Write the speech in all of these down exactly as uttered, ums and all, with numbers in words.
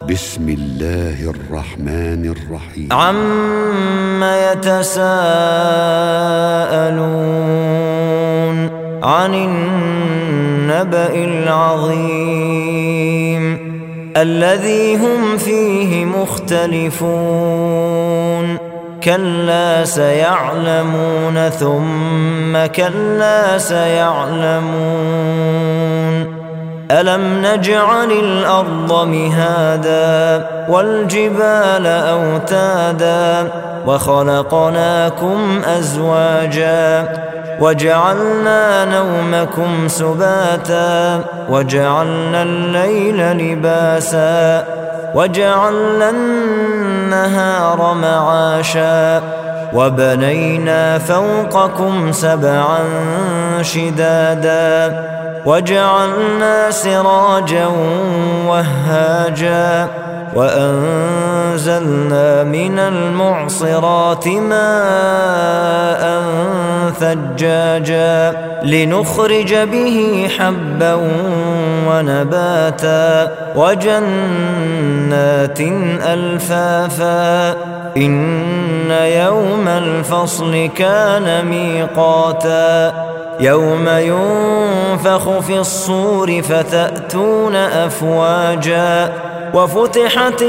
بسم الله الرحمن الرحيم. عم يتساءلون عن النبأ العظيم الذي هم فيه مختلفون كلا سيعلمون ثم كلا سيعلمون ألم نجعل الأرض مهادا والجبال أوتادا وخلقناكم أزواجا وجعلنا نومكم سباتا وجعلنا الليل لباسا وجعلنا النهار معاشا وبنينا فوقكم سبعا شدادا وجعلنا سراجا وهاجا وأنزلنا من المعصرات ماء ثجاجا لنخرج به حبا ونباتا وجنات ألفافا إن يوم الفصل كان ميقاتا يوم ينفخ في الصور فتأتون أفواجا وفتحت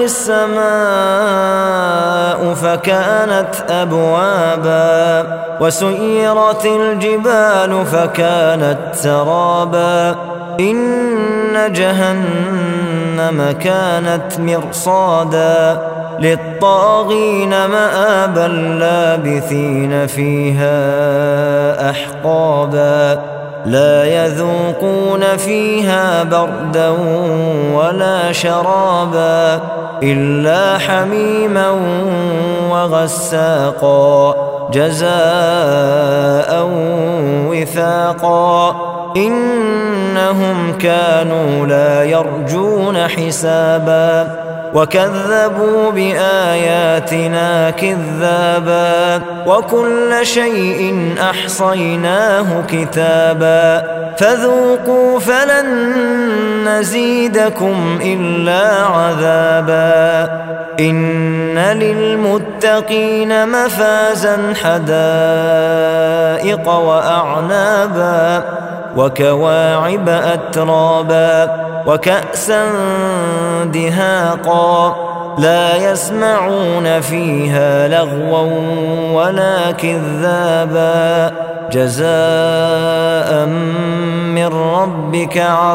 السماء فكانت أبوابا وسيرت الجبال فكانت سرابا إن جهنم كانت مرصادا للطاغين مآبا لابثين فيها أحقابا لا يذوقون فيها بردا ولا شرابا إلا حميما وغساقا جزاء وفاقا إنهم كانوا لا يرجون حسابا وكذبوا بآياتنا كذابا وكل شيء أحصيناه كتابا فذوقوا فلن نزيدكم إلا عذابا إن للمتقين مفازا حدائق وأعنابا وكواعب أترابا وكأسا دهاقا لا يسمعون فيها لغوا ولا كذابا جزاء من ربك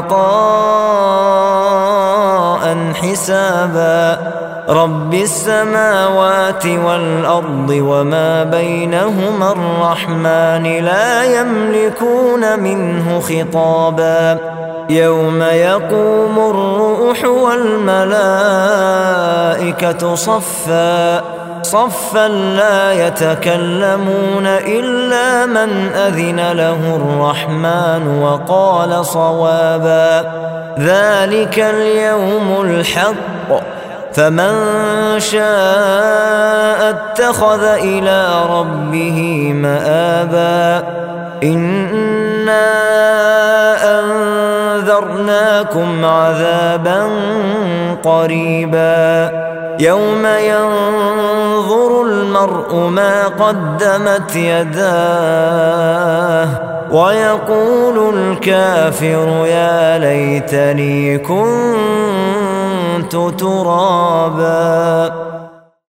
عطاء حسابا رب السماوات والأرض وما بينهما الرحمن لا يملكون منه خطابا يوم يقوم الروح والملائكة صفا صفا لا يتكلمون إلا من أذن له الرحمن وقال صوابا ذلك اليوم الحق فمن شاء اتخذ إلى ربه مآبا إنا أنذرناكم عذابا قريبا يوم ينظر المرء ما قدمت يداه ويقول الكافر يا ليتني كنت ترابا.